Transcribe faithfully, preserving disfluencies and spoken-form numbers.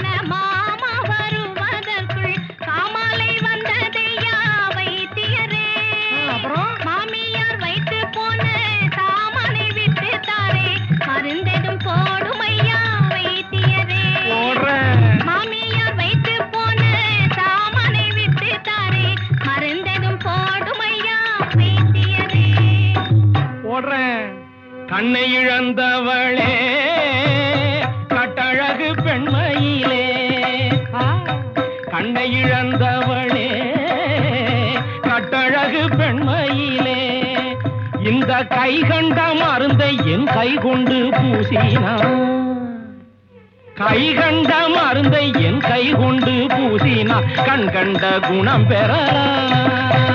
மாமா வருவதற்குள் காமாலை வந்ததையா வைத்தியரே. மாமியார் வைத்து போன சாமானை விட்டு தாரே மருந்தெதும் போடுமையா வைத்தியரே. மாமியார் வைத்து போன சாமானை விட்டு தாரே மருந்தெதும் போடுமையா வைத்தியரே. போடுறேன். கண்ணை இழந்தவளே கட்டழகு பெண்மையிலே, கண்ணை இழந்தவளே கட்டழகு பெண்மையிலே, இந்த கை கண்ட மருந்தை என் கை கொண்டு பூசினா, கை கண்ட மருந்தை என் கை கொண்டு பூசினா கண் கண்ட குணம் பெறலாம்.